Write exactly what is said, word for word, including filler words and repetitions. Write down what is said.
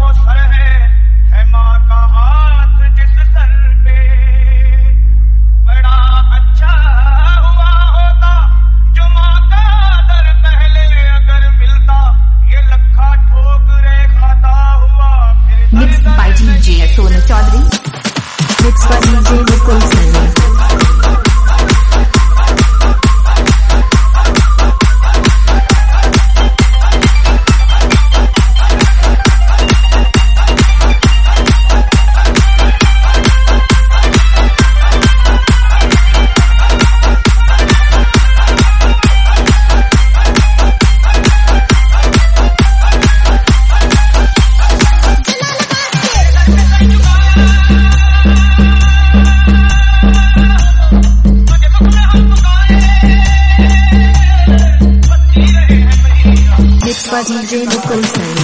सर है, है माँ का हाथ जिस सर पे। बड़ा अच्छा हुआ होता जो माँ का दर पहले अगर मिलता, ये लखा ठोकरे खाता हुआ फिर Mixed by D J Sonu Chaudhary. Mixed by D J Mukul Singh. Mixed by D J Mukul Singh.